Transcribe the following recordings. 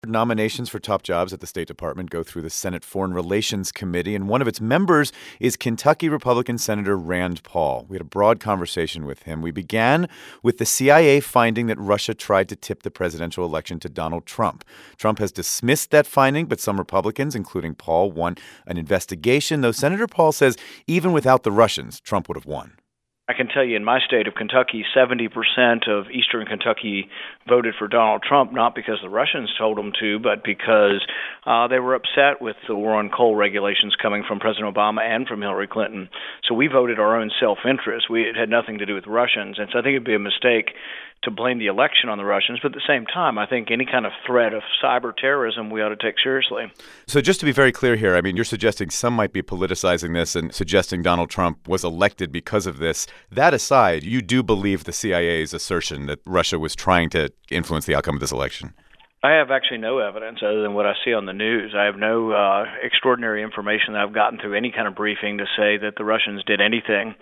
Nominations for top jobs at the State Department go through the Senate Foreign Relations Committee, and one of its members is Kentucky Republican Senator Rand Paul. We had a broad conversation with him. We began with the CIA finding that Russia tried to tip the presidential election to Donald Trump. Trump has dismissed that finding, but some Republicans, including Paul, want an investigation, though Senator Paul says even without the Russians, Trump would have won. I can tell you in my state of Kentucky, 70% of eastern Kentucky voted for Donald Trump, not because the Russians told them to, but because they were upset with the war on coal regulations coming from President Obama and from Hillary Clinton. So we voted our own self-interest. It had nothing to do with Russians. And so I think it would be a mistake to blame the election on the Russians. But at the same time, I think any kind of threat of cyber terrorism we ought to take seriously. So just to be very clear here, I mean, you're suggesting some might be politicizing this and suggesting Donald Trump was elected because of this. That aside, you do believe the CIA's assertion that Russia was trying to influence the outcome of this election? I have actually no evidence other than what I see on the news. I have no extraordinary information that I've gotten through any kind of briefing to say that the Russians did anything.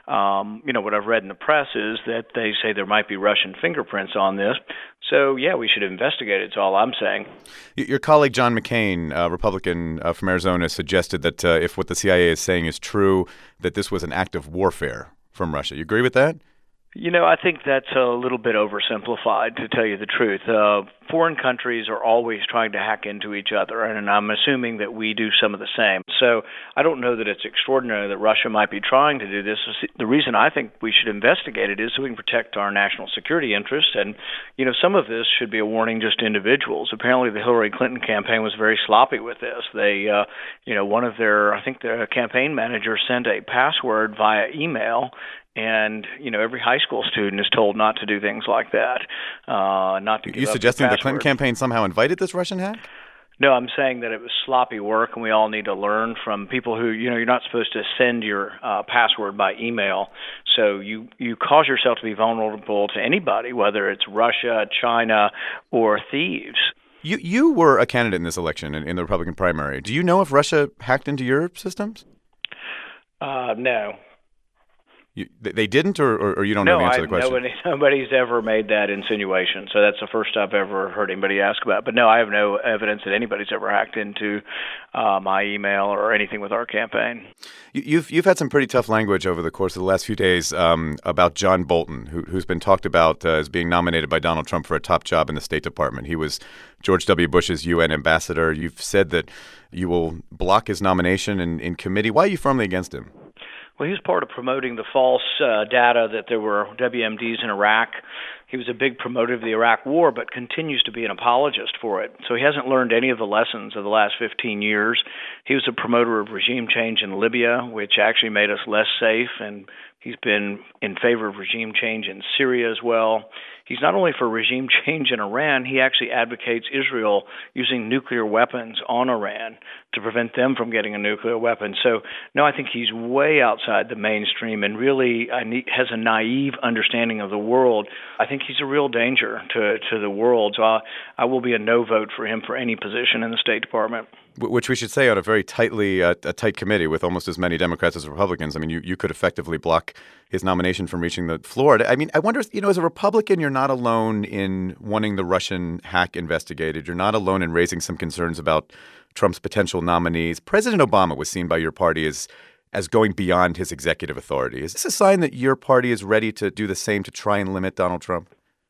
What I've read in the press is that they say there might be Russian fingerprints on this. So, yeah, we should investigate it. It's all I'm saying. Your colleague John McCain, a Republican from Arizona, suggested that if what the CIA is saying is true, that this was an act of warfare from Russia. You agree with that? I think that's a little bit oversimplified, to tell you the truth. Foreign countries are always trying to hack into each other, and I'm assuming that we do some of the same. So I don't know that it's extraordinary that Russia might be trying to do this. The reason I think we should investigate it is so we can protect our national security interests. And, some of this should be a warning just to individuals. Apparently the Hillary Clinton campaign was very sloppy with this. They, one of their, I think their campaign manager sent a password via email. And, every high school student is told not to do things like that, not to give up. You suggesting the Clinton campaign somehow invited this Russian hack? No, I'm saying that it was sloppy work, and we all need to learn from people who, you're not supposed to send your password by email. So you cause yourself to be vulnerable to anybody, whether it's Russia, China, or thieves. You were a candidate in this election in the Republican primary. Do you know if Russia hacked into your systems? No. They didn't, or you don't know the answer to the question? Nobody's ever made that insinuation, so that's the first I've ever heard anybody ask about. But no, I have no evidence that anybody's ever hacked into my email or anything with our campaign. You've had some pretty tough language over the course of the last few days about John Bolton, who's been talked about as being nominated by Donald Trump for a top job in the State Department. He was George W. Bush's UN ambassador. You've said that you will block his nomination in committee. Why are you firmly against him? Well, he was part of promoting the false data that there were WMDs in Iraq. He was a big promoter of the Iraq War, but continues to be an apologist for it. So he hasn't learned any of the lessons of the last 15 years. He was a promoter of regime change in Libya, which actually made us less safe, and he's been in favor of regime change in Syria as well. He's not only for regime change in Iran, he actually advocates Israel using nuclear weapons on Iran to prevent them from getting a nuclear weapon. So, no, I think he's way outside the mainstream and really has a naive understanding of the world. I think he's a real danger to the world. So I will be a no vote for him for any position in the State Department. Which we should say on a very tight committee with almost as many Democrats as Republicans. I mean, you could effectively block his nomination from reaching the floor. I mean, I wonder, as a Republican, you're not alone in wanting the Russian hack investigated. You're not alone in raising some concerns about Trump's potential nominees. President Obama was seen by your party as going beyond his executive authority. Is this a sign that your party is ready to do the same to try and limit Donald Trump?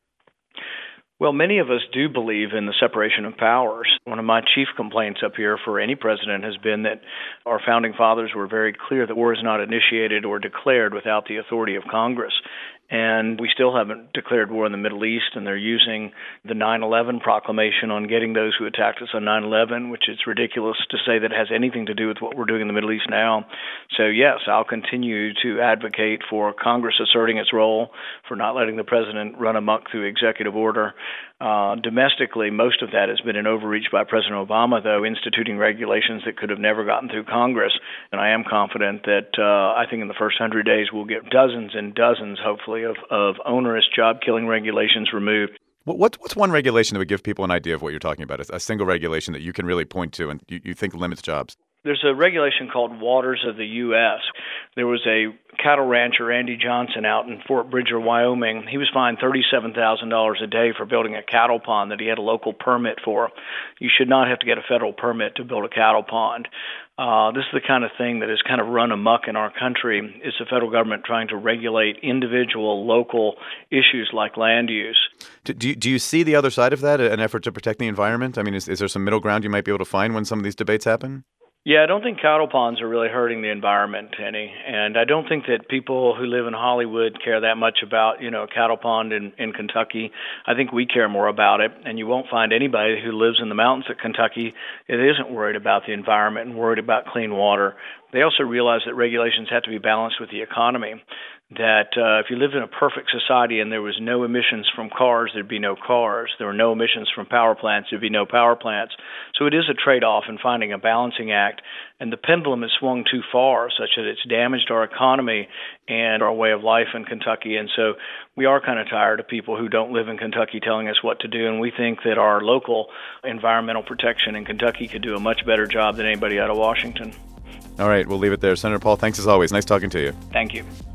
Well, many of us do believe in the separation of powers. One of my chief complaints up here for any president has been that our founding fathers were very clear that war is not initiated or declared without the authority of Congress. And we still haven't declared war in the Middle East, and they're using the 9/11 proclamation on getting those who attacked us on 9/11, which is ridiculous to say that it has anything to do with what we're doing in the Middle East now. So, yes, I'll continue to advocate for Congress asserting its role, for not letting the president run amok through executive order. Domestically, most of that has been an overreach by President Obama, though, instituting regulations that could have never gotten through Congress. And I am confident that I think in the first 100 days we'll get dozens and dozens, hopefully, of onerous job-killing regulations removed. What's one regulation that would give people an idea of what you're talking about? A single regulation that you can really point to and you think limits jobs? There's a regulation called Waters of the U.S. There was a cattle rancher, Andy Johnson, out in Fort Bridger, Wyoming. He was fined $37,000 a day for building a cattle pond that he had a local permit for. You should not have to get a federal permit to build a cattle pond. This is the kind of thing that has kind of run amok in our country, is the federal government trying to regulate individual, local issues like land use. Do you see the other side of that, an effort to protect the environment? I mean, is there some middle ground you might be able to find when some of these debates happen? Yeah, I don't think cattle ponds are really hurting the environment any, and I don't think that people who live in Hollywood care that much about, a cattle pond in Kentucky. I think we care more about it, and you won't find anybody who lives in the mountains of Kentucky that isn't worried about the environment and worried about clean water. They also realize that regulations have to be balanced with the economy, that if you lived in a perfect society and there was no emissions from cars, there'd be no cars. There were no emissions from power plants, there'd be no power plants. So it is a trade-off in finding a balancing act, and the pendulum has swung too far such that it's damaged our economy and our way of life in Kentucky. And so we are kind of tired of people who don't live in Kentucky telling us what to do, and we think that our local environmental protection in Kentucky could do a much better job than anybody out of Washington. All right, we'll leave it there. Senator Paul, thanks as always. Nice talking to you. Thank you.